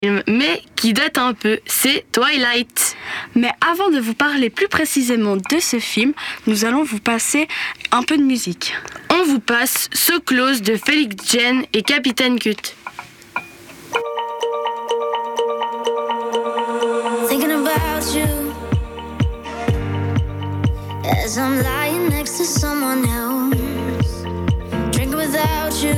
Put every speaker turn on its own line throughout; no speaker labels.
mais qui date un peu, c'est Twilight.
Mais avant de vous parler plus précisément de ce film, nous allons vous passer un peu de musique.
On vous passe So Close de Felix Jen et Capitaine Cut.
Thinking about you as I'm lying next to someone else, drinking without you.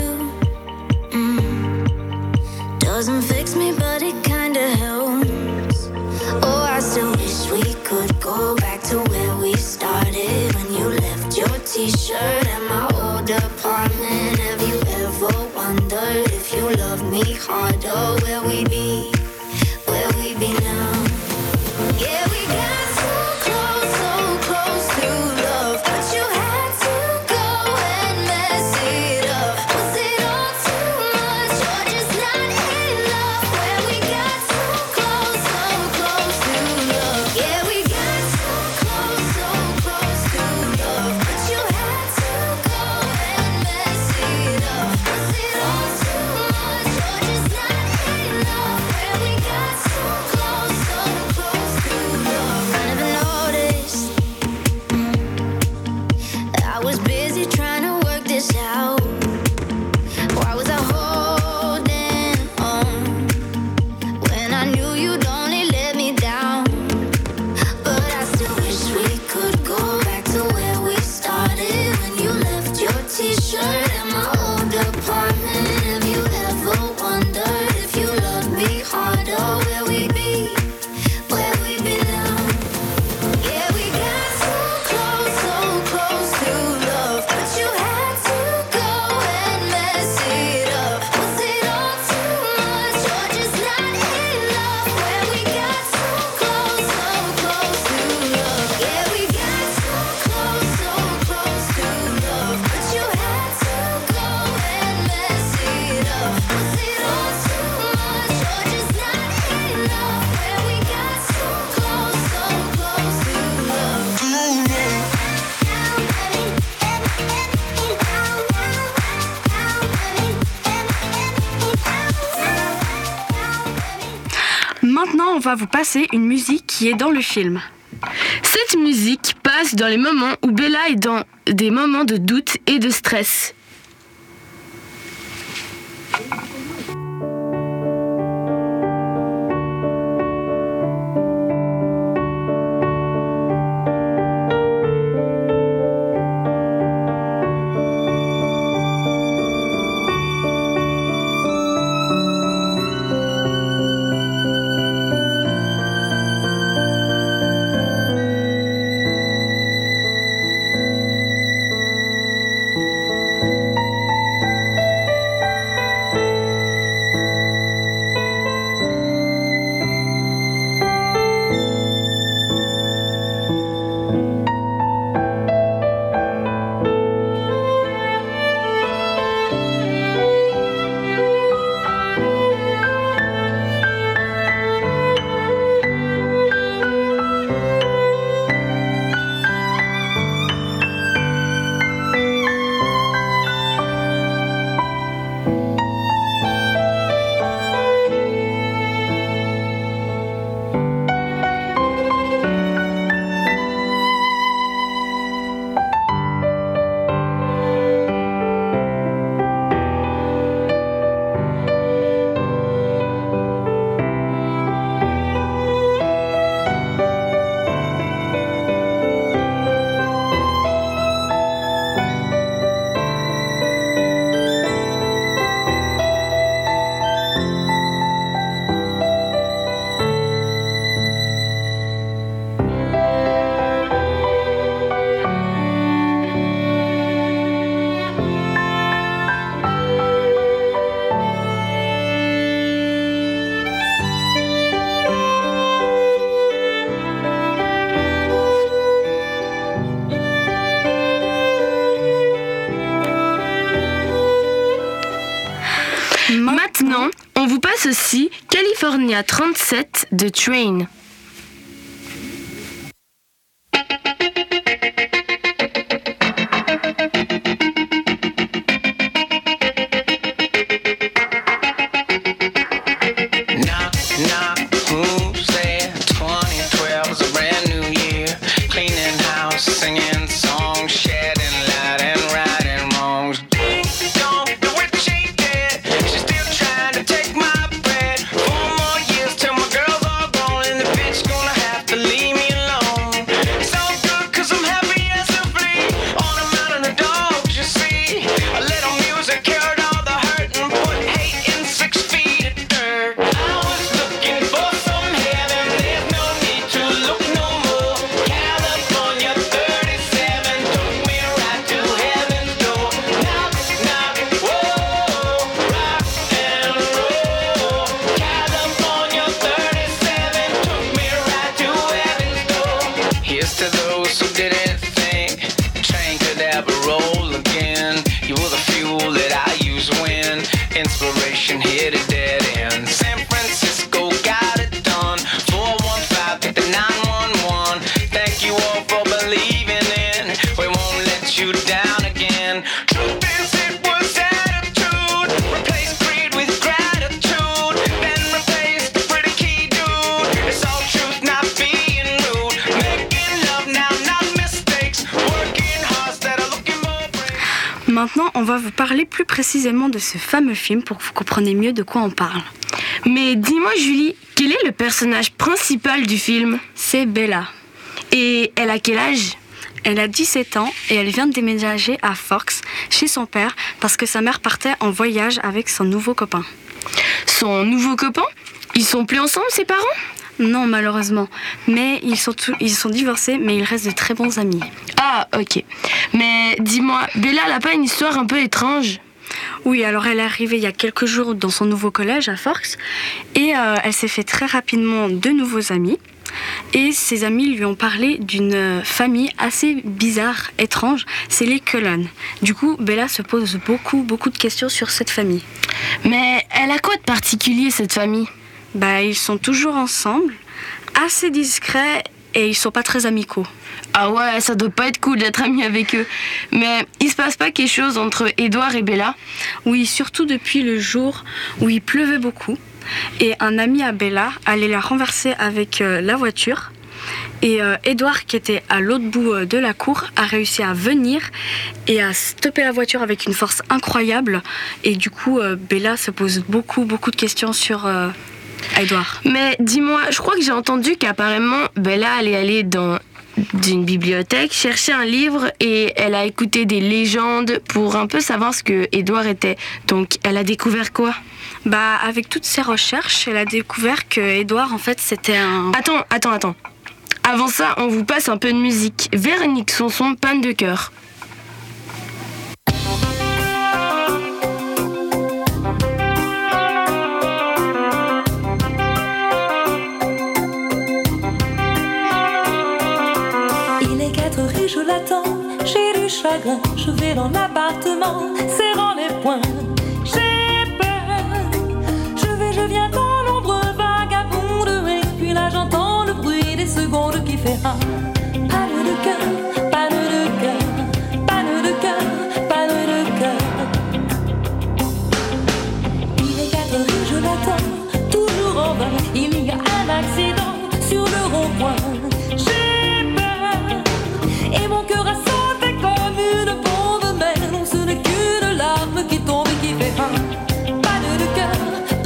Doesn't fix me, but it kinda helps. Oh, I still wish we could go back to where we started, when you left your t-shirt at my old apartment. Have you ever wondered if you loved me harder? Where we be now? Yeah, we got so close to love, but you had to go and mess it up. Was it all too much or just not enough? Where we got so close to love. Yeah, we got so close to love, but you had to go and mess it up. Was it all too much or just not enough? Where we got so close to love. I never noticed. I was busy trying to work this out. Why was I holding on when I knew you'd only let me down? But I still wish we could go back to where we started, when you left your t-shirt at my old apartment. Have you ever wondered if you loved me harder? Where we be now? Yeah, we got so close to love, but you had to go and mess it up. Was it all too much or just not enough? Where we got so close to love. Yeah, we got so close to love, but you had to go and mess it up. Was it all too much or just not enough? Where we got so close to love.
Maintenant, on va vous passer une musique qui est dans le film.
Cette musique passe dans les moments où Bella est dans des moments de doute et de stress. Maintenant, on vous passe aussi California 37 de Train.
Now
Maintenant, on va vous parler plus précisément de ce fameux film pour que vous compreniez mieux de quoi on parle.
Mais dis-moi Julie, quel est le personnage principal du film?
C'est Bella.
Et elle a quel âge?
Elle a 17 ans et elle vient de déménager à Forks chez son père parce que sa mère partait en voyage avec son nouveau copain.
Son nouveau copain? Ils sont plus ensemble, ses parents?
Non, malheureusement. Mais ils sont divorcés, mais ils restent de très bons amis.
Ah, ok. Mais dis-moi, Bella, elle a pas une histoire un peu étrange?
Oui, alors elle est arrivée il y a quelques jours dans son nouveau collège à Forks et elle s'est fait très rapidement de nouveaux amis. Et ses amis lui ont parlé d'une famille assez bizarre, étrange, c'est les Cullen. Du coup, Bella se pose beaucoup de questions sur cette famille.
Mais elle a quoi de particulier, cette famille?
Ils sont toujours ensemble, assez discrets et ils sont pas très amicaux.
Ah ouais, ça doit pas être cool d'être ami avec eux. Mais il se passe pas quelque chose entre Edward et Bella?
Oui, surtout depuis le jour où il pleuvait beaucoup. Et un ami à Bella allait la renverser avec la voiture. Et Edward, qui était à l'autre bout de la cour, a réussi à venir et à stopper la voiture avec une force incroyable. Et du coup, Bella se pose beaucoup de questions sur Edward.
Mais dis-moi, je crois que j'ai entendu qu'apparemment Bella allait aller dans une bibliothèque chercher un livre et elle a écouté des légendes pour un peu savoir ce que Edward était. Donc elle a découvert quoi?
Avec toutes ses recherches, elle a découvert que Edward, en fait, c'était un...
Attends. Avant ça, on vous passe un peu de musique. Véronique Sanson, Panne de cœur.
Il est 4 heures et je l'attends, j'ai du chagrin, je vais dans l'appartement, serrant les poings. Je viens dans l'ombre vagabonde et puis là j'entends le bruit des secondes qui fait un panne de cœur, panne de cœur, panne de cœur, panne de cœur. Il est 4 heures et je l'attends, toujours en vain, il y a un accident sur le rond-point. J'ai peur et mon cœur a sauté comme une bombe, mais non ce n'est qu'une larme qui tombe et qui fait un panne de cœur.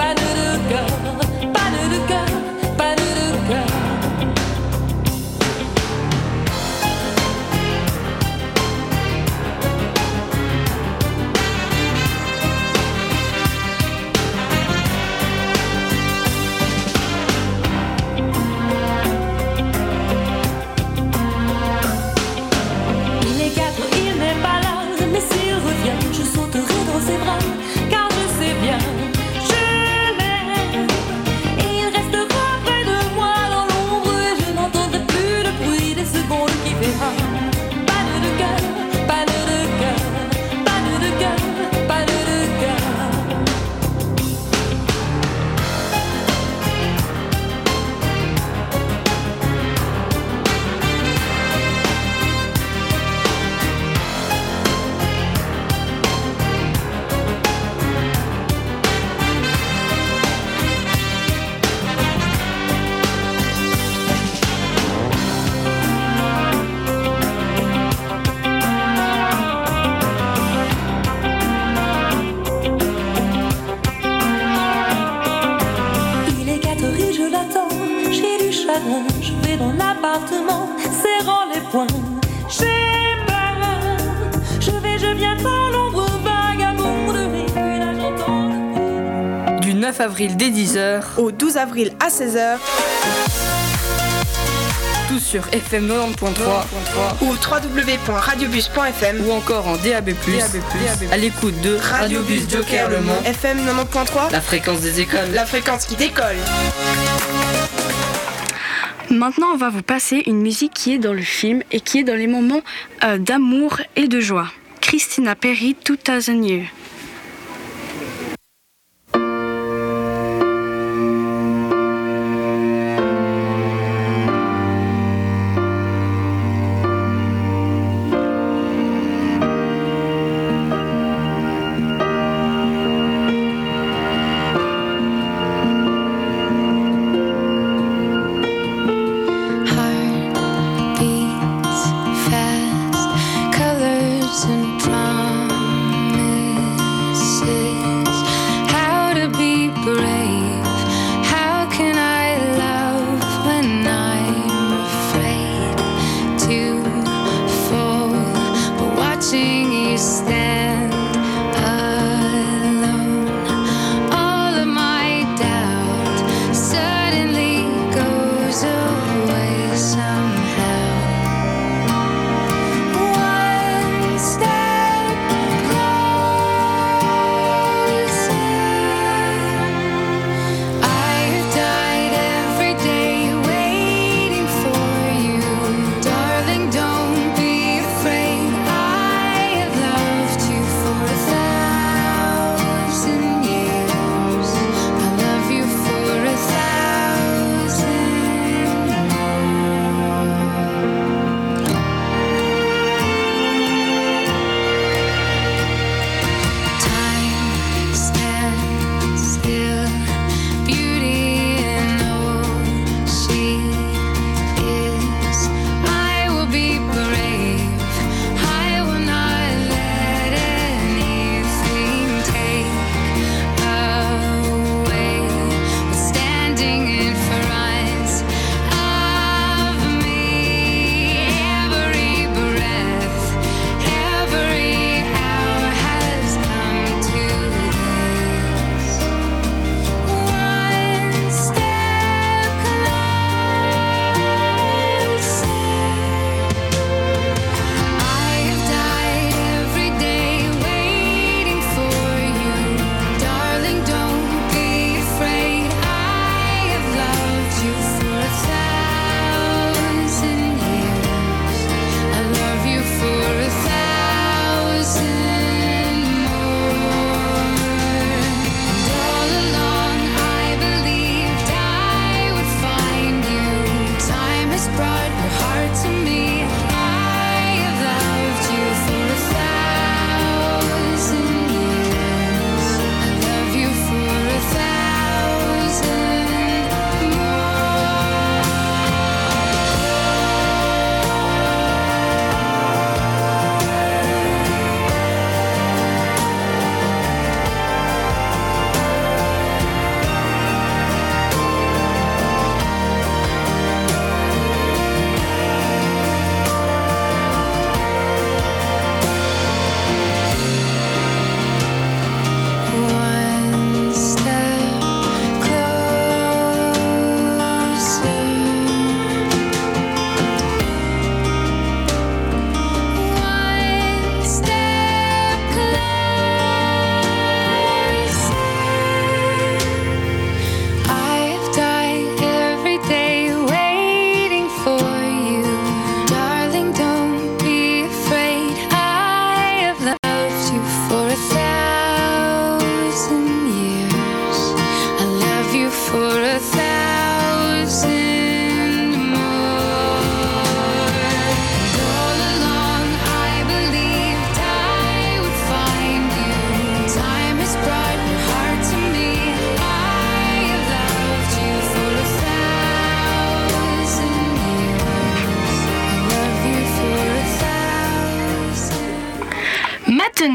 Je vais dans l'appartement, serrant les poings. J'ai peur, je viens dans l'ombre vagabonde et puis là j'entends.
Du 9 avril dès 10h
au 12 avril à 16h.
Tout sur FM 90.3
ou www.radiobus.fm
ou encore en DAB+, à l'écoute de Radiobus Joker Le Mans,
FM 90.3,
la fréquence des écoles,
la fréquence qui décolle.
Maintenant, on va vous passer une musique qui est dans le film et qui est dans les moments d'amour et de joie. Christina Perri, 2000 Years.
Heart beats fast, colors and promise.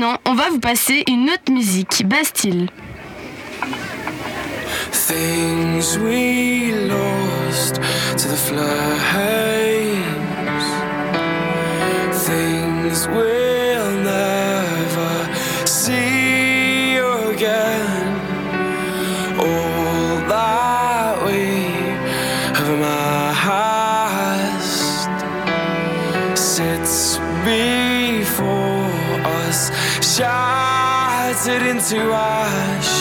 maintenant, on va vous passer une autre musique, Bastille.
Things we lost to the flames, things we'll never see again. All that we have amassed sits before us, shattered into ash.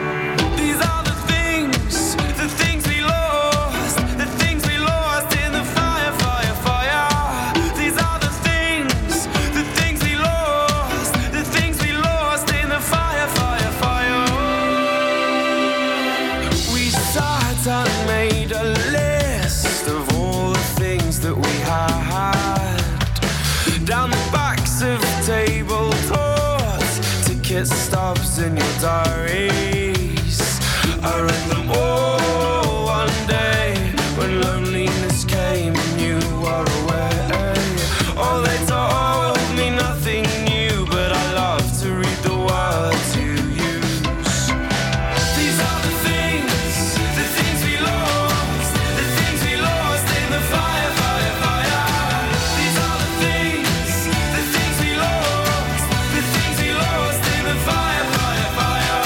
Stops in your diaries. I read them all one day when loneliness came and you were away. Oh, they told me nothing new, but I love to read the words you use. These are the things we lost, the things we lost in the fire, fire, fire. These are the things we lost, the things we lost in the fire, fire, fire.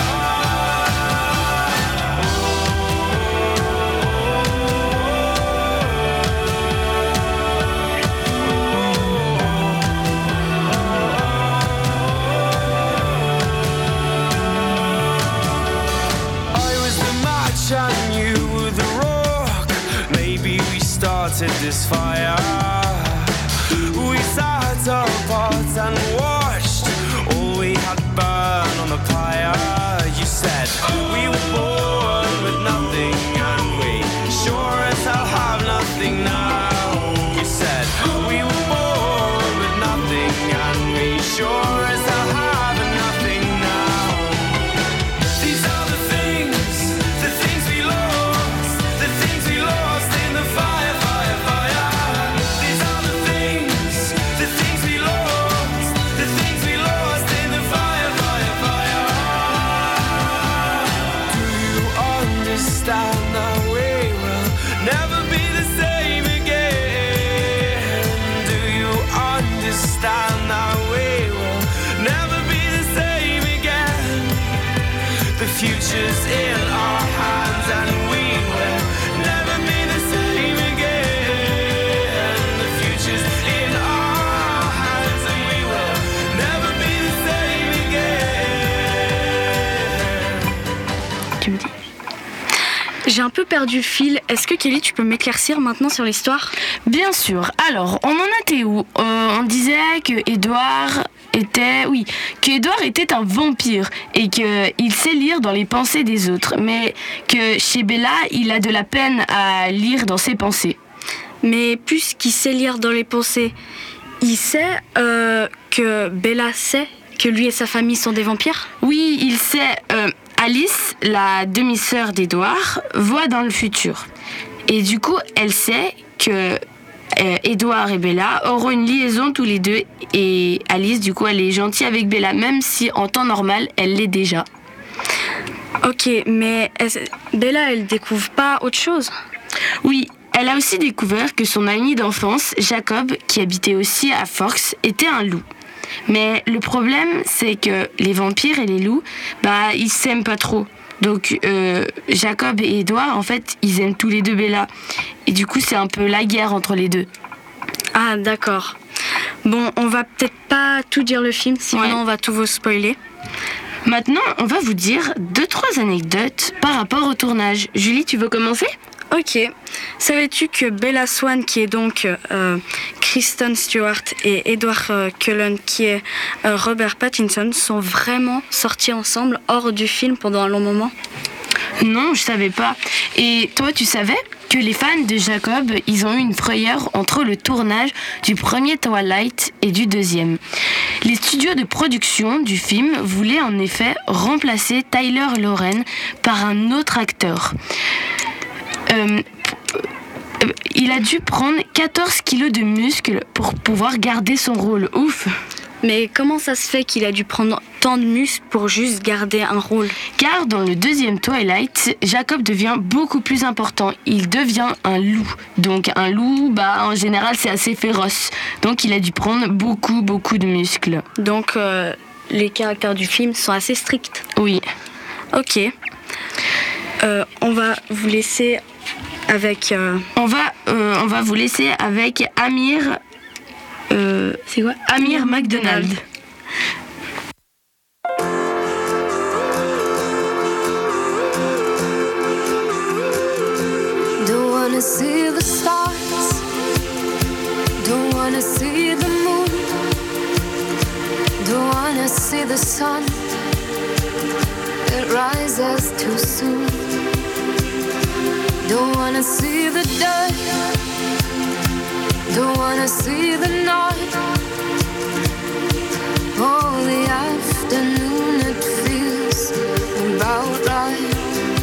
I was the match and you were the rock. Maybe we started this fire. We sat apart and watched all we had burn on the pyre. You said we were born with nothing and we sure as hell have nothing now. You said we were born with nothing and we sure as hell have nothing now. These are the things we lost, the things we lost in the fire, fire, fire. These are the things we lost, the things we lost in the fire, fire, fire. Do you understand that we will never be the same again? Do you understand that we will never be the same again? The future's in our hands and we will never be the same again. The future's in our hands and we will never be the same again.
Tu me dis?
J'ai un peu perdu le fil. Est-ce que Kelly, tu peux m'éclaircir maintenant sur l'histoire?
Bien sûr. Alors, on en était où? On disait que Édouard était un vampire et qu'il sait lire dans les pensées des autres, mais que chez Bella, il a de la peine à lire dans ses pensées.
Mais plus qu'il sait lire dans les pensées, il sait que Bella sait que lui et sa famille sont des vampires?
Oui, il sait. Alice, la demi-sœur d'Édouard, voit dans le futur. Et du coup, elle sait que Édouard et Bella auront une liaison tous les deux. Et Alice, du coup, elle est gentille avec Bella, même si en temps normal, elle l'est déjà.
Ok, mais Bella, elle découvre pas autre chose?
Oui, elle a aussi découvert que son ami d'enfance, Jacob, qui habitait aussi à Forks, était un loup. Mais le problème, c'est que les vampires et les loups, ils s'aiment pas trop. Donc Jacob et Édouard, en fait, ils aiment tous les deux Bella. Et du coup, c'est un peu la guerre entre les deux.
Ah, d'accord. Bon, on va peut-être pas tout dire le film, sinon on va tout vous spoiler.
Maintenant, on va vous dire 2-3 anecdotes par rapport au tournage. Julie, tu veux commencer ?
Ok. Savais-tu que Bella Swan, qui est donc Kristen Stewart, et Edward Cullen, qui est Robert Pattinson, sont vraiment sortis ensemble hors du film pendant un long moment?
Non, je savais pas. Et toi, tu savais que les fans de Jacob, ils ont eu une frayeur entre le tournage du premier Twilight et du deuxième. Les studios de production du film voulaient en effet remplacer Tyler Loren par un autre acteur. Il a dû prendre 14 kilos de muscles pour pouvoir garder son rôle. Ouf!
Mais comment ça se fait qu'il a dû prendre tant de muscles pour juste garder un rôle?
Car dans le deuxième Twilight, Jacob devient beaucoup plus important. Il devient un loup. Donc un loup, en général, c'est assez féroce. Donc il a dû prendre beaucoup de muscles.
Donc les caractères du film sont assez stricts.
Oui.
Ok. On va vous laisser avec...
On va vous laisser avec Amir... c'est quoi? Amir McDonald.
Don't wanna see the stars, don't wanna see the moon, don't wanna see the sun, it rises too soon. Don't wanna see the dirt, don't wanna see the night. Oh, the afternoon, it feels about right.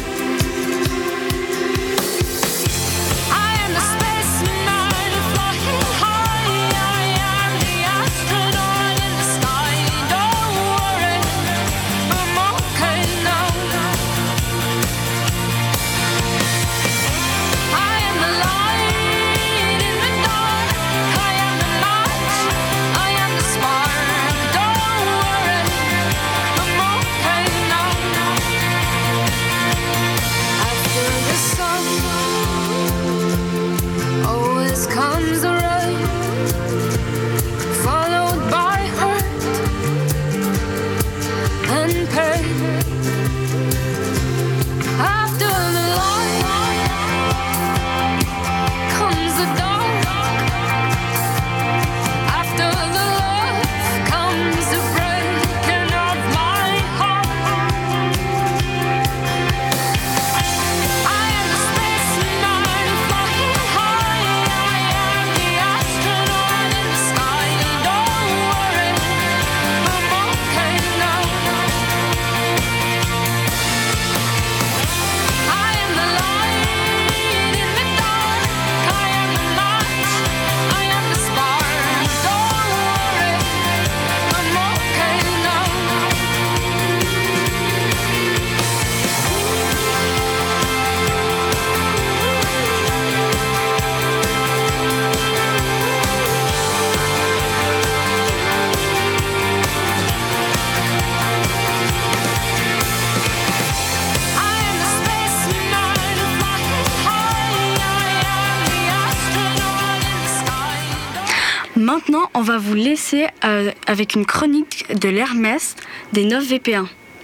Maintenant, on va vous laisser avec une chronique de l'Hermès des 9 VP1.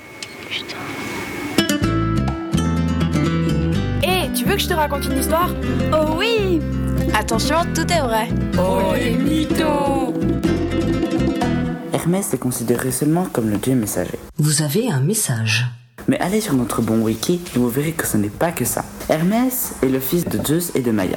Hé, tu veux que je te raconte une histoire?
Oh oui!
Attention, tout est vrai.
Oh les mythos!
Hermès est considéré seulement comme le dieu messager.
Vous avez un message.
Mais allez sur notre bon wiki et vous verrez que ce n'est pas que ça. Hermès est le fils de Zeus et de Maïa.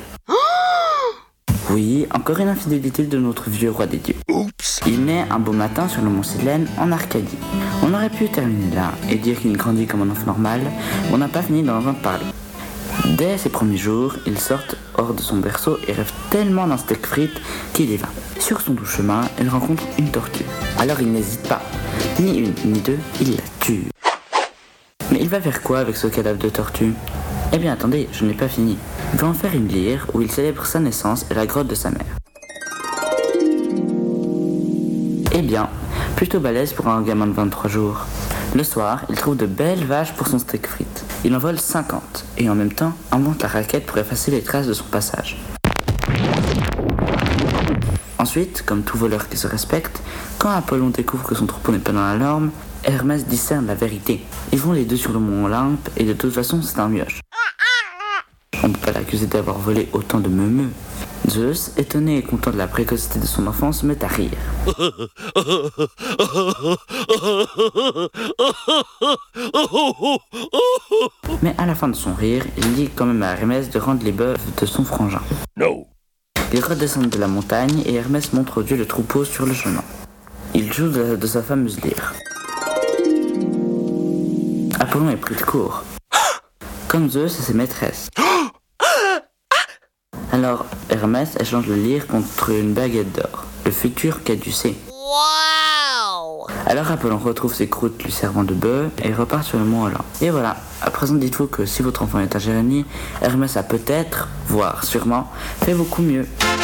Oui, encore une infidélité de notre vieux roi des dieux. Oups. Il naît un beau matin sur le mont Silène en Arcadie. On aurait pu terminer là et dire qu'il grandit comme un enfant normal, mais on n'a pas fini d'en entendre parler. Dès ses premiers jours, il sort hors de son berceau et rêve tellement d'un steak frites qu'il y va. Sur son doux chemin, il rencontre une tortue. Alors il n'hésite pas. Ni une, ni deux, il la tue. Mais il va faire quoi avec ce cadavre de tortue? Eh bien attendez, je n'ai pas fini. Il va en faire une lyre où il célèbre sa naissance et la grotte de sa mère. Eh bien, plutôt balèze pour un gamin de 23 jours. Le soir, il trouve de belles vaches pour son steak frites. Il en vole 50 et en même temps invente la raquette pour effacer les traces de son passage. Ensuite, comme tout voleur qui se respecte, quand Apollon découvre que son troupeau n'est pas dans la norme, Hermès discerne la vérité. Ils vont les deux sur le mont Olympe et de toute façon c'est un mioche. On ne peut pas l'accuser d'avoir volé autant de meumeux. Zeus, étonné et content de la précocité de son enfant, se met à rire. Mais à la fin de son rire, il dit quand même à Hermès de rendre les bœufs de son frangin. No. Ils redescendent de la montagne et Hermès montre au dieu le troupeau sur le chemin. Il joue de sa fameuse lyre. Apollon est pris de court. Comme Zeus et ses maîtresses. Alors, Hermès échange le lyre contre une baguette d'or, le futur caducée. Wow. Alors Apollon retrouve ses croûtes lui servant de bœuf et repart sur le mont Olympe. Et voilà, à présent dites-vous que si votre enfant est un génie, Hermès a peut-être, voire sûrement, fait beaucoup mieux.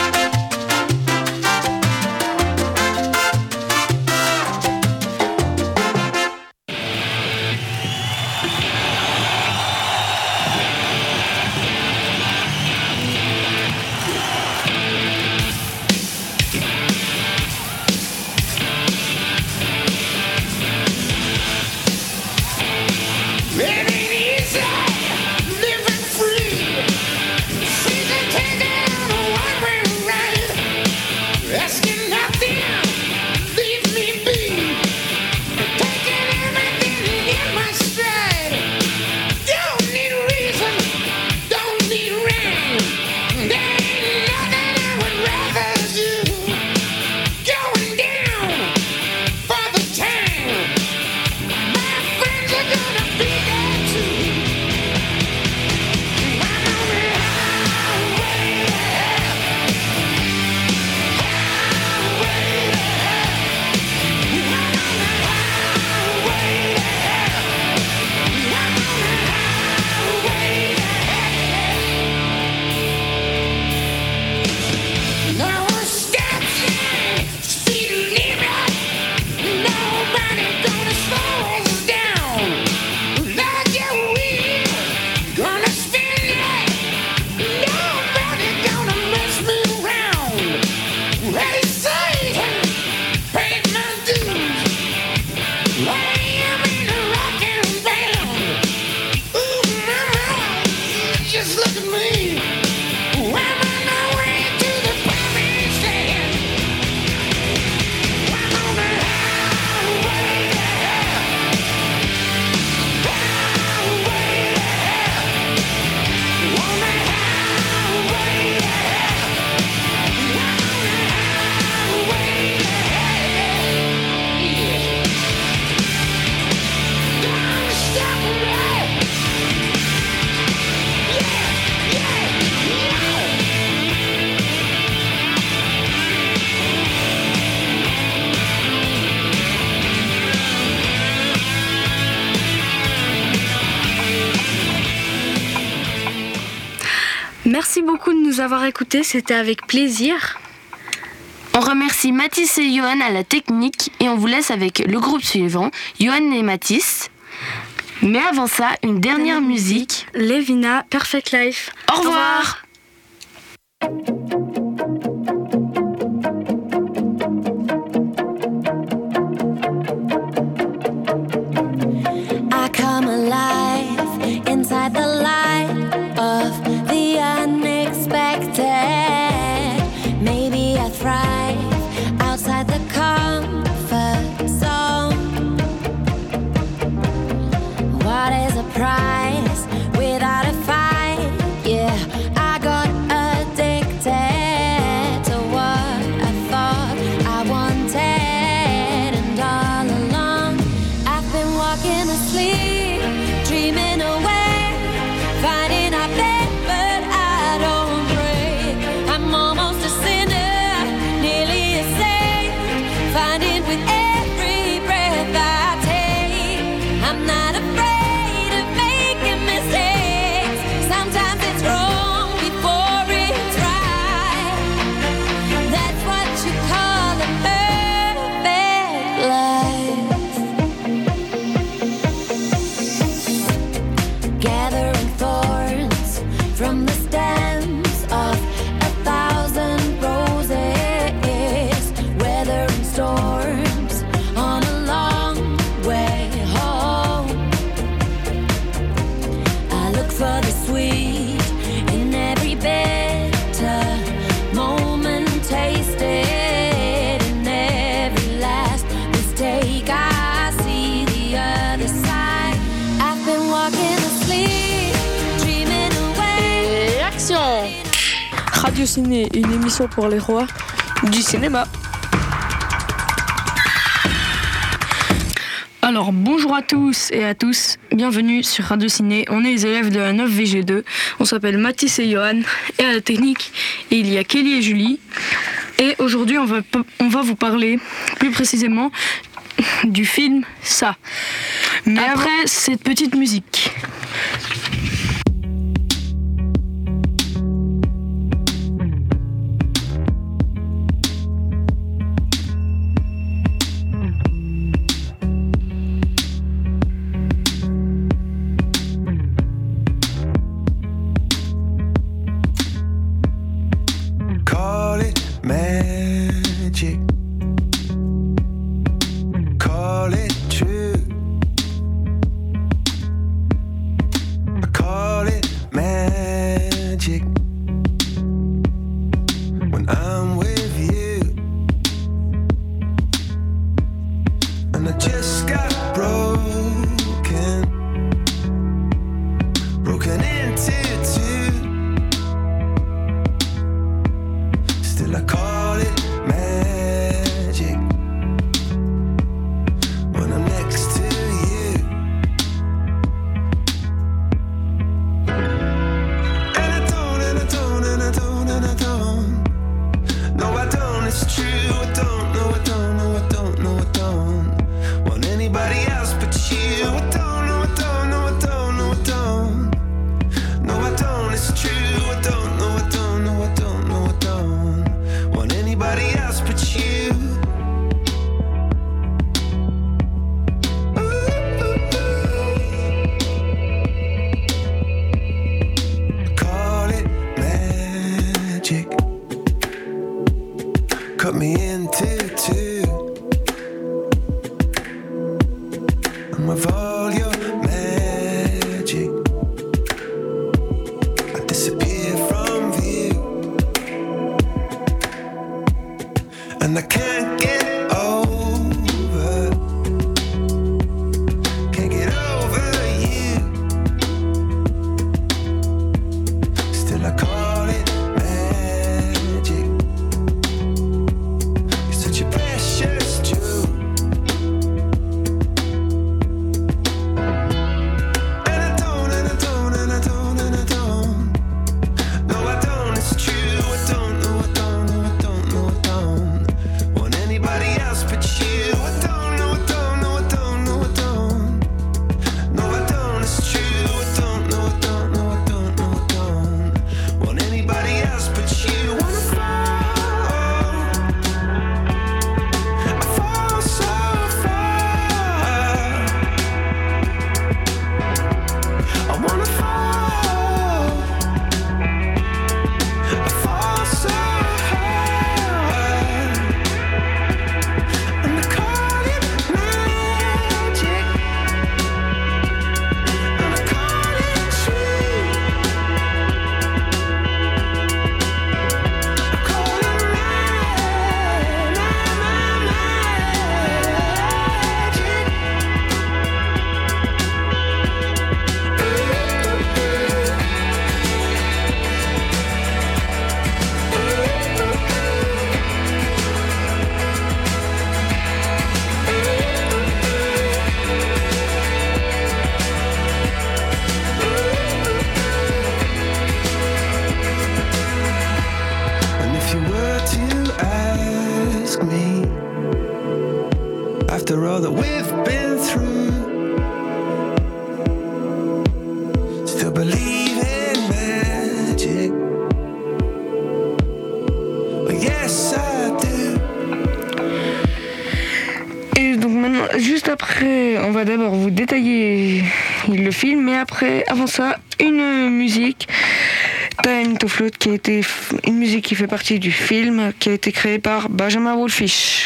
Merci beaucoup de nous avoir écoutés, c'était avec plaisir.
On remercie Mathis et Johan à la technique et on vous laisse avec le groupe suivant, Johan et Mathis. Mais avant ça, une dernière musique.
Lévina, Perfect Life.
Au revoir.
I come alive inside the light of the unexpected. Maybe I thrive outside the comfort zone. What is a prize without a fight? Yeah, I got addicted to what I thought I wanted, and all along I've been walking asleep, dreaming away, finding out that, but I don't break. I'm almost a sinner, nearly a saint, finding with every breath I take. I'm not afraid of making mistakes. Sometimes it's wrong before it's right. That's what you call a perfect life. Gathering thorns from the stems of 1,000 roses, weathering storms on a long way home. I look for the sweet in every bitter moment, tasted in every last mistake. I see the other side. I've been walking asleep, dreaming away.
Et action! Radio Ciné, une émission pour les rois du cinéma. Alors bonjour à tous et à tous, bienvenue sur Radio Ciné. On est les élèves de la 9VG2, on s'appelle Mathis et Johan, et à la technique il y a Kelly et Julie. Et aujourd'hui on va vous parler plus précisément du film Ça. Mais après cette petite musique.
Call it magic. Call it true. I call it magic. When I'm with you. And I just got broken into two. Still I call it magic when I'm next to you. And I don't, and I don't, and I don't, and I don't. No, I don't, it's true. I don't, no, I don't, no, I don't, no, I don't want anybody else but you. I don't, no, I don't, no, I don't, no, I don't. No, I don't, it's true. I don't, no, I don't, no, I don't, no, I don't want anybody else but you. Call it magic. Cut me into two. I'm of all your magic. I disappear from view. And I can't get over. Can't get over you. Still I call it magic. You're such a precious jewel. And I don't, and I don't, and I don't, and I don't. No, I don't, it's true. I don't, no, I don't, no, I don't, no, I don't want anybody else but you. I don't, no, I don't, no, I don't, no, I don't. No, I don't, it's true. I don't, no, I don't, no, I don't, no, I don't want anybody else but you. Wanna I fall so far. I wanna fall. I fall so hard. And I call it magic. And I call it true. I call it magic. And if you were to ask me, after all that we've been through, still believe in magic? Well, yes, I do.
Et donc maintenant, juste après, on va d'abord vous détailler le film, mais après, avant ça, une musique, Time to Float, qui a été une musique qui fait partie du film, qui a été créée par Benjamin Wallfisch.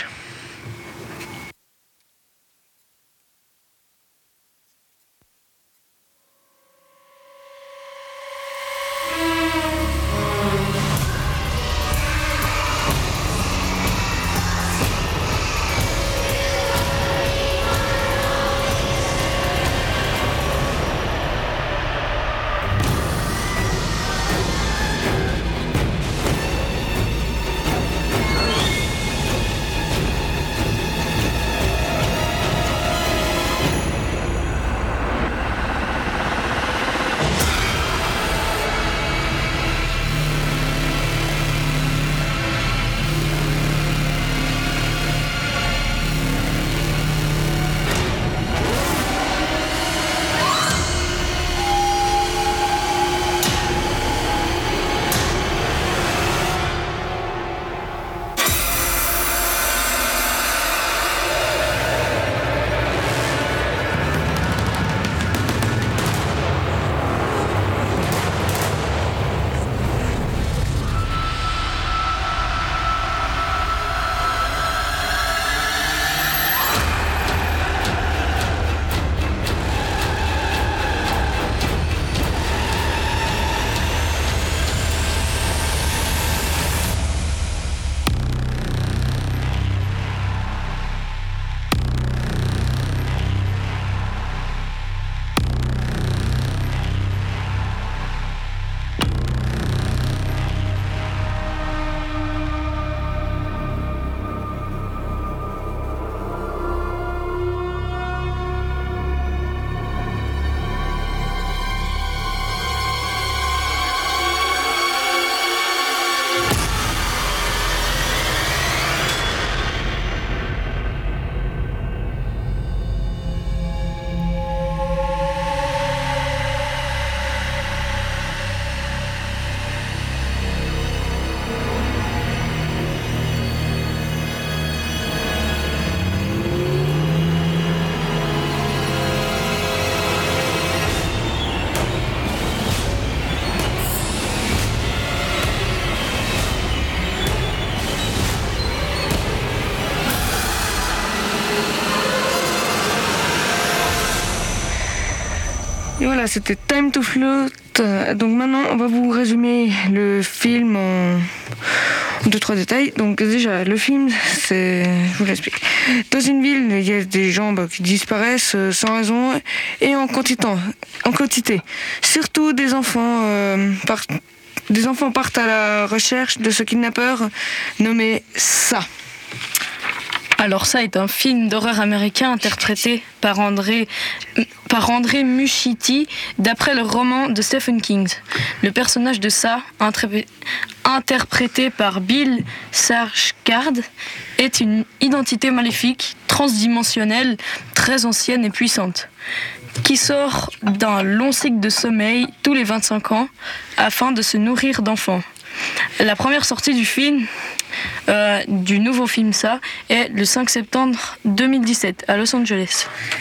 voilà, c'était Time to Float. Donc maintenant, on va vous résumer le film en 2-3 détails. Donc déjà, le film, je vous l'explique. Dans une ville, il y a des gens qui disparaissent sans raison et en quantité. Surtout des enfants partent à la recherche de ce kidnappeur nommé Ça.
Alors ça est un film d'horreur américain interprété par André Muschietti d'après le roman de Stephen King. Le personnage de Ça, interprété par Bill Skarsgård, est une identité maléfique, transdimensionnelle, très ancienne et puissante, qui sort d'un long cycle de sommeil tous les 25 ans afin de se nourrir d'enfants. La première sortie du film, du nouveau film Ça, est le 5 septembre 2017 à Los Angeles.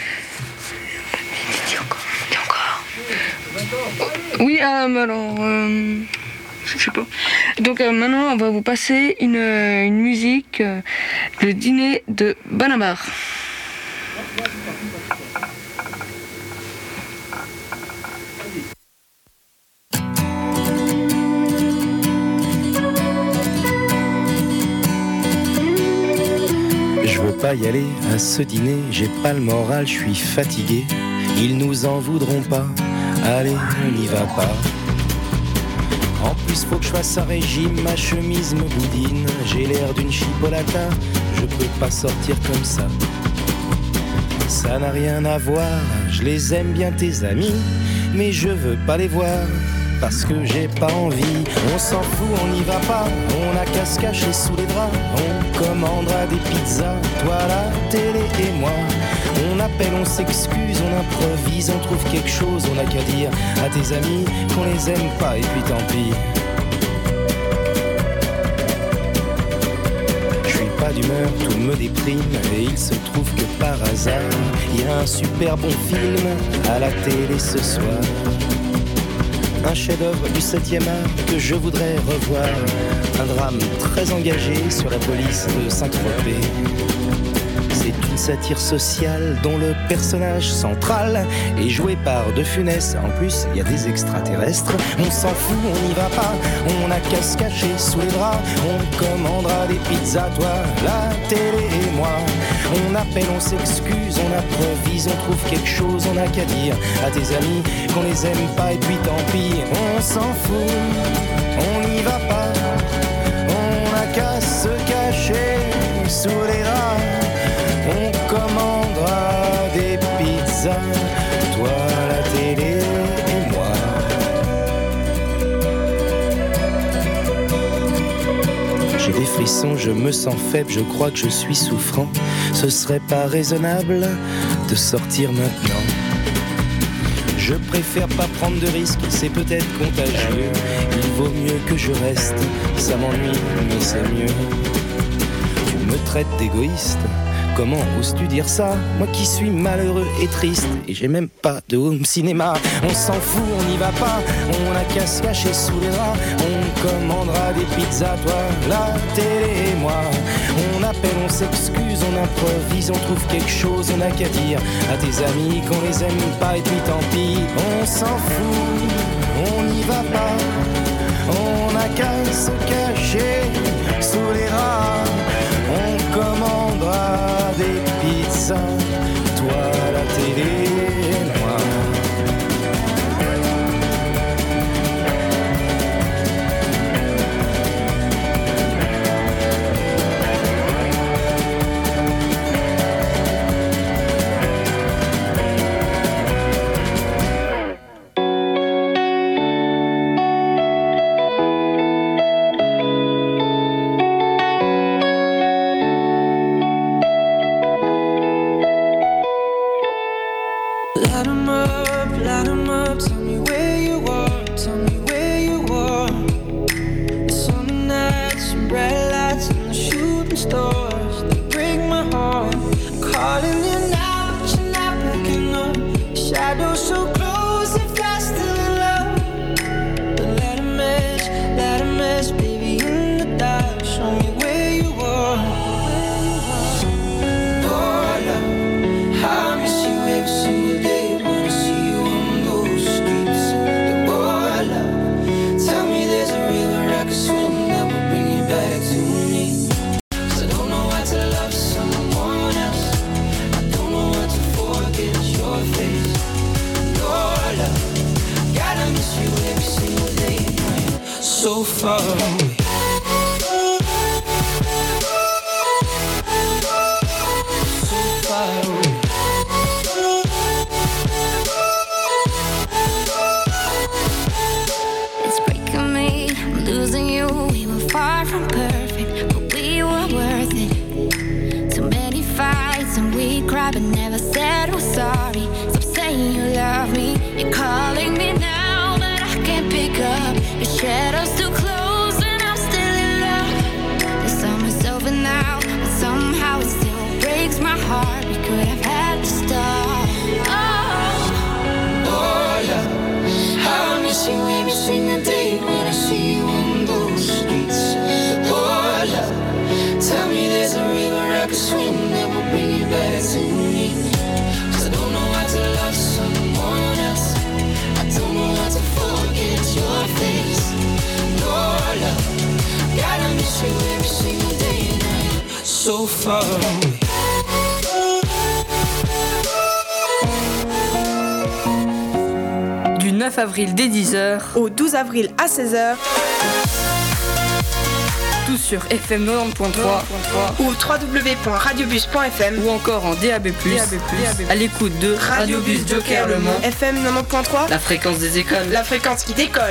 Oui, alors, je sais pas. Donc maintenant, on va vous passer une musique, le dîner de Banabar.
Je veux pas y aller à ce dîner, j'ai pas le moral, je suis fatigué. Ils nous en voudront pas, allez, on n'y va pas. En plus faut que je fasse un régime, ma chemise me boudine. J'ai l'air d'une chipolata, je peux pas sortir comme ça. Ça n'a rien à voir, je les aime bien tes amis, mais je veux pas les voir. Parce que j'ai pas envie, on s'en fout, on n'y va pas. On a qu'à se cacher sous les draps. On commandera des pizzas, toi la télé et moi. On appelle, on s'excuse, on improvise, on trouve quelque chose. On a qu'à dire à tes amis qu'on les aime pas et puis tant pis. Je suis pas d'humeur, tout me déprime. Et il se trouve que par hasard, il y a un super bon film à la télé ce soir. Un chef-d'œuvre du 7e art que je voudrais revoir. Un drame très engagé sur la police de Saint-Tropez. C'est une satire sociale dont le personnage central est joué par De Funès. En plus, il y a des extraterrestres. On s'en fout, on n'y va pas. On a qu'à se cacher sous les draps. On commandera des pizzas, toi, la télé et moi. On appelle, on s'excuse, on improvise, on trouve quelque chose. On a qu'à dire à tes amis qu'on les aime pas et puis tant pis. On s'en fout, on n'y va pas. On a qu'à se cacher sous les draps. On commandera des pizzas, toi la télé et moi. J'ai des frissons, je me sens faible, je crois que je suis souffrant. Ce serait pas raisonnable de sortir maintenant. Je préfère pas prendre de risques, c'est peut-être contagieux. Il vaut mieux que je reste, ça m'ennuie, mais c'est mieux. Tu me traites d'égoïste. Comment oses-tu dire ça? Moi qui suis malheureux et triste, et j'ai même pas de home cinéma. On s'en fout, on n'y va pas. On a qu'à se cacher sous les draps. On commandera des pizzas, toi, la télé et moi. On appelle, on s'excuse, on improvise, on trouve quelque chose. On a qu'à dire à tes amis qu'on les aime pas et puis tant pis. On s'en fout, on n'y va pas. On a qu'à se cacher sous les draps. On commandera des pizzas, toi la télé et moi.
so far away. So far away.
It's breaking me, I'm losing you. We were far from perfect, but we were worth it. Too many fights and we cried but never said we're sorry. Stop saying you love me, you're calling me now, but I can't pick up. Your shadow's too close and I'm still in love. The summer's over now, but somehow it still breaks my heart. We could have had to stop.
Oh, love, how I miss you every single day when I see you on those streets. Oh, love, tell me there's a river I could swim that will bring you back to me. 'Cause I don't know how to love someone else. I don't know how to forget your face. Oh, love, gotta miss you every single day and night. So far away.
Du 9 avril dès 10h
Au 12 avril à 16h.
tout sur FM 90.3
Ou www.radiobus.fm.
ou encore en DAB+, à l'écoute de Radiobus Joker Le Mans,
FM 90.3.
la fréquence des écoles.
La fréquence qui décolle.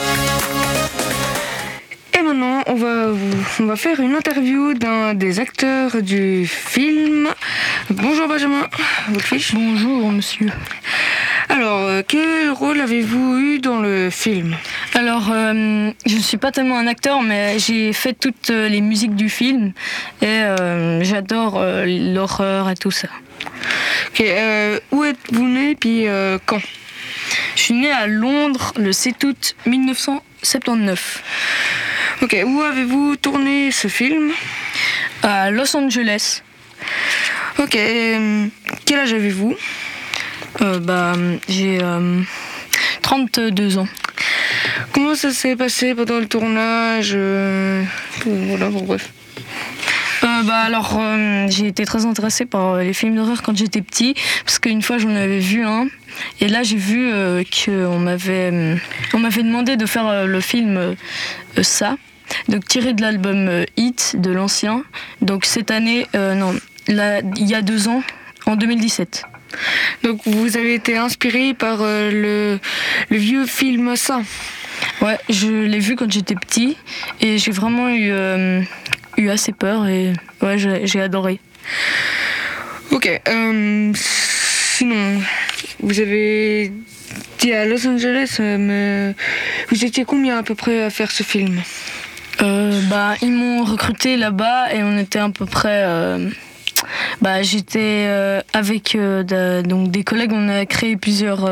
Et maintenant, on va faire une interview d'un des acteurs du film. Bonjour Benjamin Wolfisch.
Bonjour monsieur.
Alors, quel rôle avez-vous eu dans le film ?
Alors, je ne suis pas tellement un acteur, mais j'ai fait toutes les musiques du film et j'adore l'horreur et tout ça.
Ok, où êtes-vous né puis quand ?
Je suis né à Londres le 7 août 1979.
Ok, où avez-vous tourné ce film ?
À Los Angeles.
Ok, quel âge avez-vous ?
J'ai 32 ans.
Comment ça s'est passé pendant le tournage Voilà, bon, bref.
J'ai été très intéressée par les films d'horreur quand j'étais petit, parce qu'une fois j'en avais vu un, et là j'ai vu qu'on m'avait demandé de faire le film ça, donc tiré de l'album Hit de l'ancien, donc cette année, il y a 2 ans, en 2017.
Donc vous avez été inspiré par le vieux film ça ?
Ouais, je l'ai vu quand j'étais petit et j'ai vraiment eu assez peur et ouais, j'ai adoré.
Ok, sinon, vous avez dit à Los Angeles, mais vous étiez combien à peu près à faire ce film ?
Ils m'ont recruté là-bas et on était à peu près... j'étais avec donc des collègues, on a créé plusieurs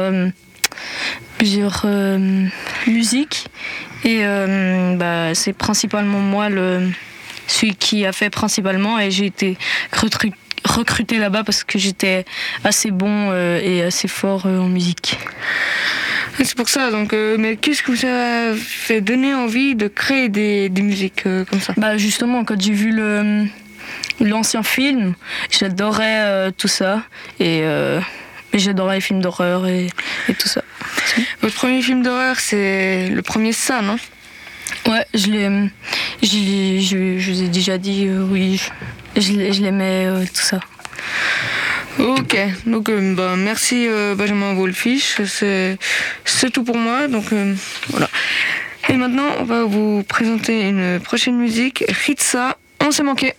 musiques et c'est principalement moi celui qui a fait principalement, et j'ai été recruté là-bas parce que j'étais assez bon et assez fort en musique.
C'est pour ça, donc, mais qu'est-ce que vous a fait donner envie de créer des musiques comme ça ?
Justement, quand j'ai vu l'ancien film, j'adorais tout ça et j'adorais les films d'horreur et tout ça.
Votre premier film d'horreur, c'est le premier ça, non ?
Ouais, je vous ai déjà dit, oui, je l'aimais, tout ça.
Ok, donc merci Benjamin Wolfisch, c'est tout pour moi, donc voilà. Et maintenant, on va vous présenter une prochaine musique, Ritza, On s'est manqué.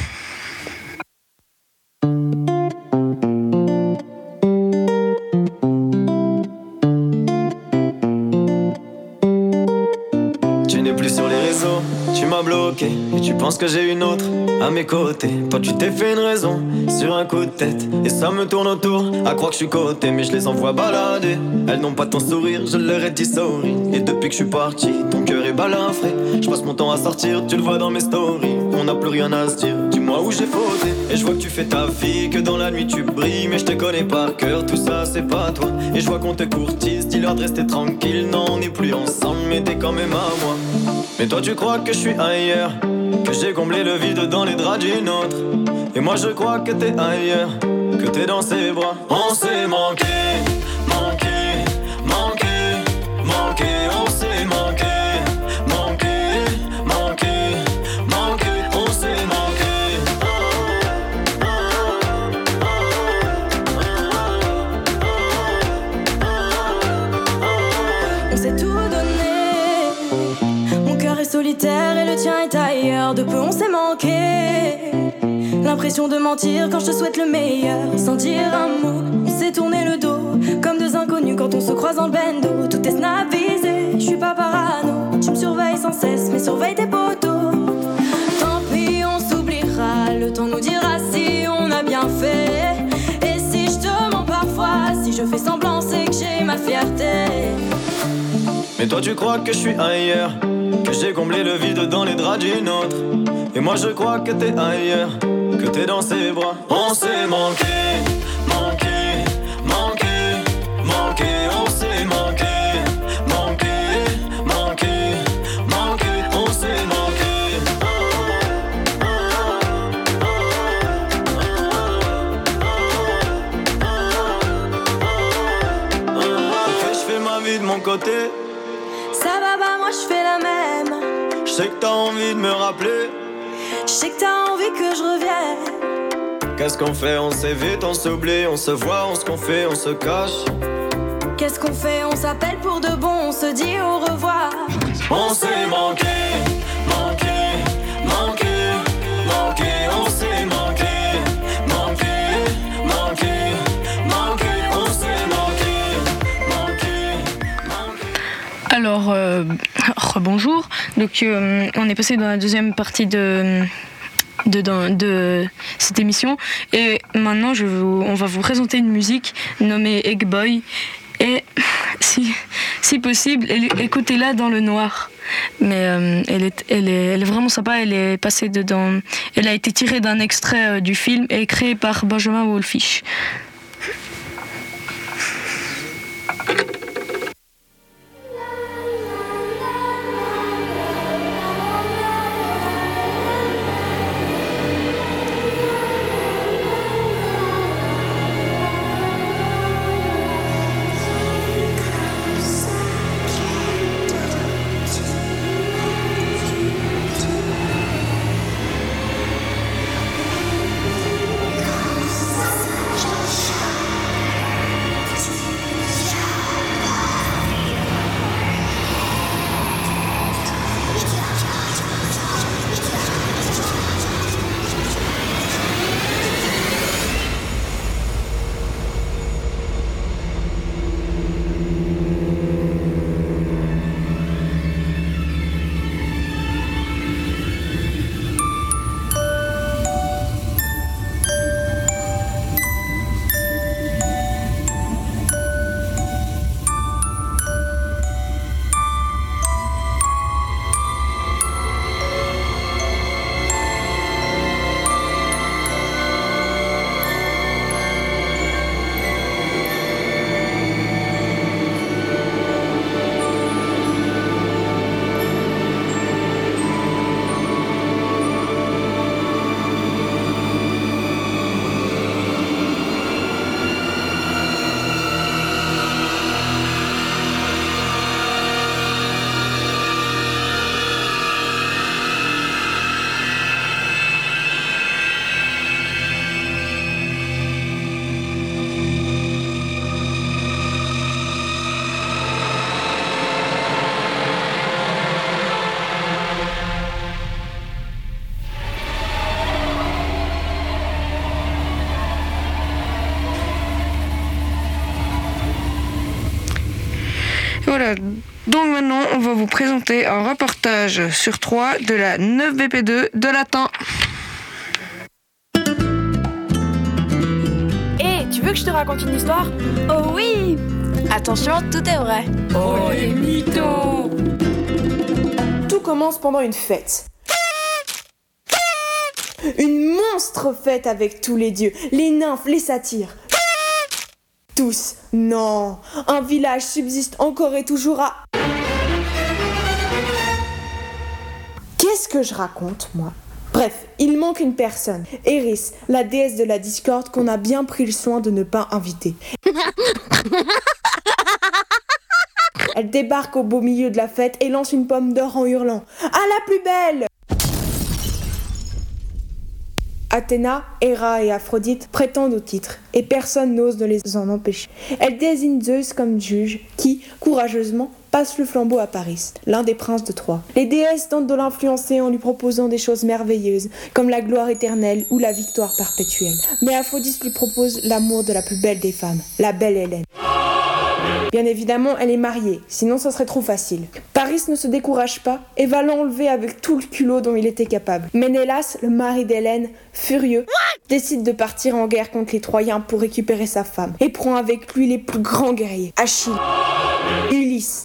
Bloqué, et tu penses que j'ai une autre à mes côtés. Toi tu t'es fait une raison sur un coup de tête, et ça me tourne autour à croire que je suis coté, mais je les envoie balader. Elles n'ont pas ton sourire, je leur ai dit sorry. Et depuis que je suis parti, ton cœur est balafré. Je passe mon temps à sortir, tu le vois dans mes stories. On n'a plus rien à se dire, dis-moi où j'ai fauté. Et je vois que tu fais ta vie, que dans la nuit tu brilles, mais je te connais par cœur, tout ça c'est pas toi. Et je vois qu'on te courtise, dis-leur de rester tranquille. Non, on n'est plus ensemble, mais t'es quand même à moi. Mais toi tu crois que je suis ailleurs, que j'ai comblé le vide dans les draps d'une autre. Et moi je crois que t'es ailleurs, que t'es dans ses bras. On s'est manqué, manqué, manqué, manqué. On s'est manqué, manqué.
cœur est solitaire et le tien est ailleurs. De peu on s'est manqué. L'impression de mentir quand je te souhaite le meilleur. Sans dire un mot, on s'est tourné le dos. Comme deux inconnus quand on se croise dans le bendo. Tout est snap-visé, je suis pas parano. Tu me surveilles sans cesse, mais surveille tes potos. Tant pis, on s'oubliera. Le temps nous dira si on a bien fait. Et si je te mens parfois, si je fais semblant, c'est que j'ai ma fierté.
Mais toi tu crois que je suis ailleurs, que j'ai comblé le vide dans les draps d'une autre. Et moi je crois que t'es ailleurs, que t'es dans ses bras. On s'est manqué, manqué, manqué, manqué. On s'est manqué, manqué, manqué, manqué. On s'est manqué. Ok, je fais ma vie de mon côté.
Ça va pas, moi je fais la même.
Je sais que t'as envie de me rappeler.
Je sais que t'as envie que je revienne.
Qu'est-ce qu'on fait? On s'évite, on s'oublie, on se voit, on se confie, on se cache.
Qu'est-ce qu'on fait? On s'appelle pour de bon, on se dit au revoir.
On s'est manqué, manqué, manqué, manqué. On s'est manqué, manqué, manqué, manqué. On s'est manqué, manqué, manqué.
Alors, rebonjour. Donc, on est passé dans la deuxième partie de cette émission. Et maintenant, on va vous présenter une musique nommée Egg Boy. Et si possible, écoutez-la dans le noir. Mais elle est vraiment sympa. Elle est passée dedans. Elle a été tirée d'un extrait du film et créée par Benjamin Wallfisch. Voilà, donc maintenant on va vous présenter un reportage sur 3 de la 9BP2 de Latin.
Hé, tu veux que je te raconte une histoire?
Oh oui!
Attention, tout est vrai.
Oh les mythos!
Tout commence pendant une fête. Une monstre fête avec tous les dieux, les nymphes, les satyres. Tous. Non, un village subsiste encore et toujours à... Qu'est-ce que je raconte, moi? Bref, il manque une personne. Eris, la déesse de la discorde qu'on a bien pris le soin de ne pas inviter. Elle débarque au beau milieu de la fête et lance une pomme d'or en hurlant « À la plus belle !» Athéna, Héra et Aphrodite prétendent au titre, et personne n'ose de les en empêcher. Elle désigne Zeus comme juge, qui, courageusement, passe le flambeau à Paris, l'un des princes de Troie. Les déesses tentent de l'influencer en lui proposant des choses merveilleuses, comme la gloire éternelle ou la victoire perpétuelle. Mais Aphrodite lui propose l'amour de la plus belle des femmes, la belle Hélène. Bien évidemment, elle est mariée, sinon ça serait trop facile. Paris ne se décourage pas et va l'enlever avec tout le culot dont il était capable. Ménélas, le mari d'Hélène, furieux, décide de partir en guerre contre les Troyens pour récupérer sa femme et prend avec lui les plus grands guerriers, Achille, Ulysse,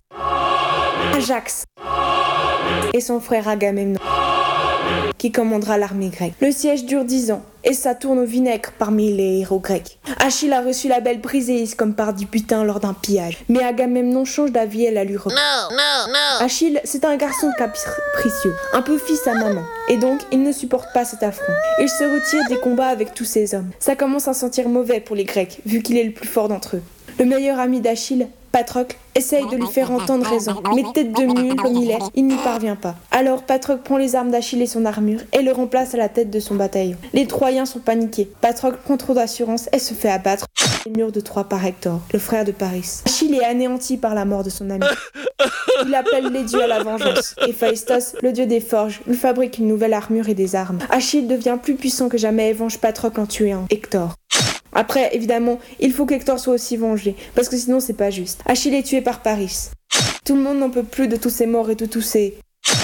Ajax et son frère Agamemnon, qui commandera l'armée grecque. Le siège dure 10 ans et ça tourne au vinaigre parmi les héros grecs. Achille a reçu la belle Briséis comme part du butin lors d'un pillage, mais Agamemnon change d'avis et la lui reprend. Achille, c'est un garçon capricieux, un peu fils à maman, et donc il ne supporte pas cet affront. Il se retire des combats avec tous ses hommes. Ça commence à sentir mauvais pour les Grecs, vu qu'il est le plus fort d'entre eux. Le meilleur ami d'Achille, Patrocle, essaye de lui faire entendre raison, mais tête de mule comme il est, il n'y parvient pas. Alors Patrocle prend les armes d'Achille et son armure et le remplace à la tête de son bataillon. Les Troyens sont paniqués. Patrocle prend trop d'assurance et se fait abattre les murs de Troie par Hector, le frère de Paris. Achille est anéanti par la mort de son ami. Il appelle les dieux à la vengeance. Héphaïstos, le dieu des forges, lui fabrique une nouvelle armure et des armes. Achille devient plus puissant que jamais et venge Patrocle en tuant Hector. Après, évidemment, il faut qu'Hector soit aussi vengé, parce que sinon c'est pas juste. Achille est tué par Paris. Tout le monde n'en peut plus de tous ces morts et de tous ces...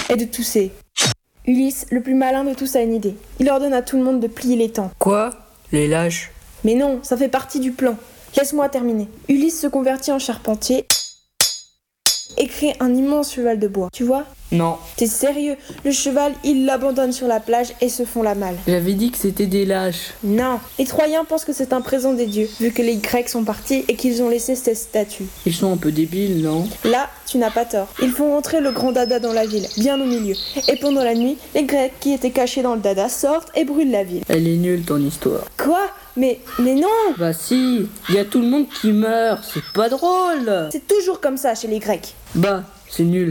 Ulysse, le plus malin de tous, a une idée. Il ordonne à tout le monde de plier les tentes.
Quoi ? Les lâches ?
Mais non, ça fait partie du plan. Laisse-moi terminer. Ulysse se convertit en charpentier et crée un immense cheval de bois. Tu vois ?
Non.
T'es sérieux ? Le cheval, il l'abandonne sur la plage et se font la malle.
J'avais dit que c'était des lâches.
Non. Les Troyens pensent que c'est un présent des dieux, vu que les Grecs sont partis et qu'ils ont laissé ces statues.
Ils sont un peu débiles, non ?
Là, tu n'as pas tort. Ils font entrer le grand dada dans la ville, bien au milieu. Et pendant la nuit, les Grecs qui étaient cachés dans le dada sortent et brûlent la ville.
Elle est nulle, ton histoire.
Quoi ? Mais non !
Bah si, il y a tout le monde qui meurt, c'est pas drôle.
C'est toujours comme ça chez les Grecs.
Bah, c'est nul.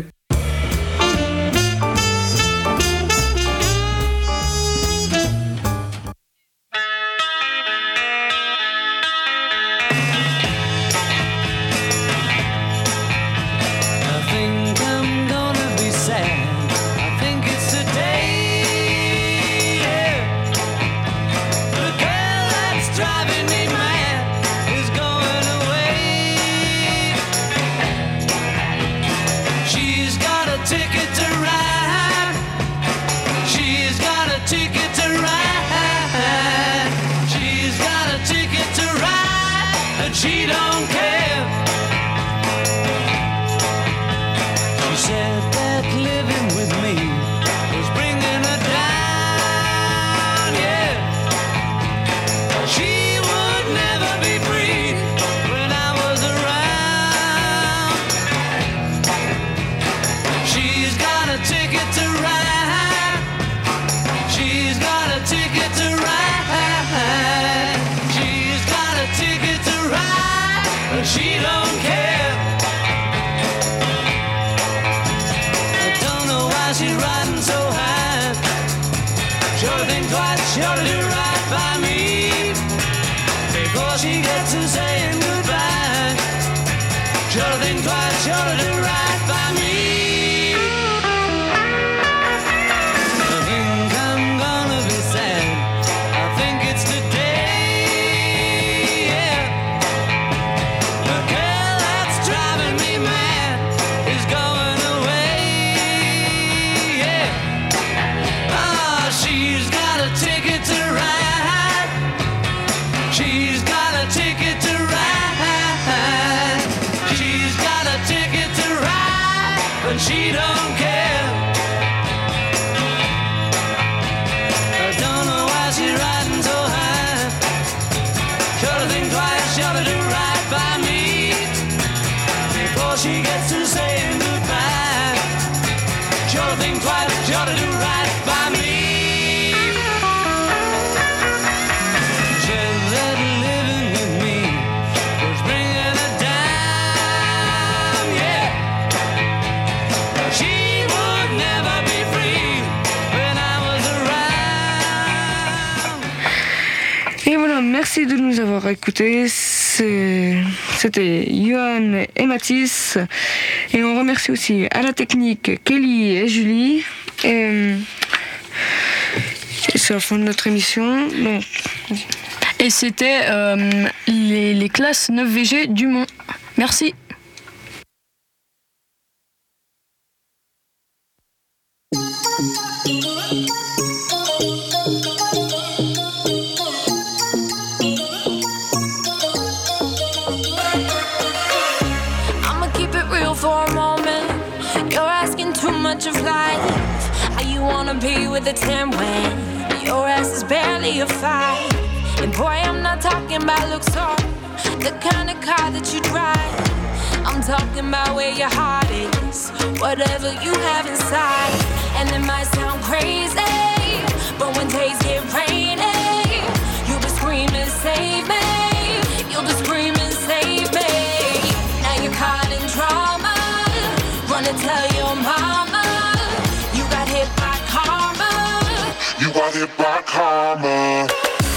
She don't care. She said that living with me was bringing her down, yeah. She would never be free when I was around. She's got a ticket to ride. She's got a ticket to ride. She's got a ticket to ride, but she don't care. I don't know why she's riding so high. Sure think twice, sure to do right by me before she gets to saying goodbye. Sure think twice, sure to do right by me. I think I'm gonna be sad. I think it's today, yeah. The girl that's driving me mad is going away, yeah. Ah, she's got a ticket to ride. She's got a ticket to ride. She's got a ticket to ride, but she don't care. I don't know why she's riding so high. Sure to think twice, sure to do right by me before she gets to saying goodbye. Sure to think twice, sure to do right by me. Said that living with me was bringing her down, yeah. She would never be free when I was around.
Et voilà, merci de nous avoir écoutés. c'était Johan et Mathis. Et on remercie aussi à la technique Kelly et Julie. Et c'est la fin de notre émission. Donc,
et c'était les classes 9VG du Mont. Merci.
Of life, how you wanna be with a 10 when your ass is barely a 5. And boy, I'm not talking about looks or the kind of car that you drive. I'm talking about where your heart is, whatever you have inside. And it might sound crazy, but when days get rainy, you'll be screaming, save me. You'll be screaming, save me. Now you're caught in drama, run and tell your mama.
You got hit by karma.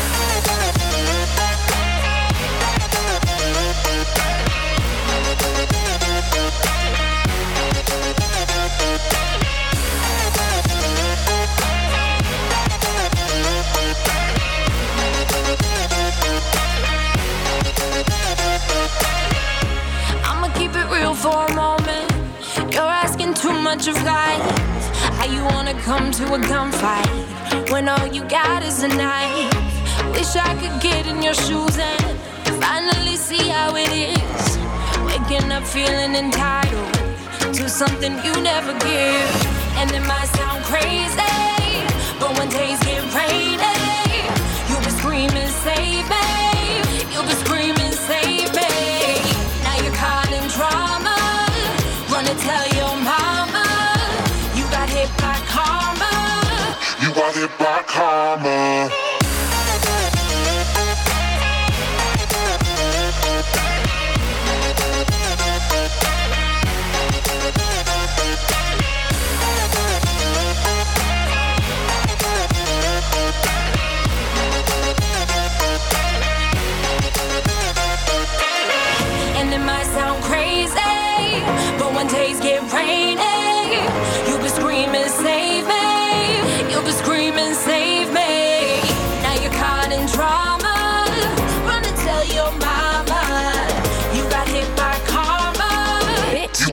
I'ma keep it real for a moment. You're asking too much of life. How you wanna come to a gunfight when all you got is a knife? Wish I could get in your shoes and finally see how it is. Waking up feeling entitled to something you never give. And it might sound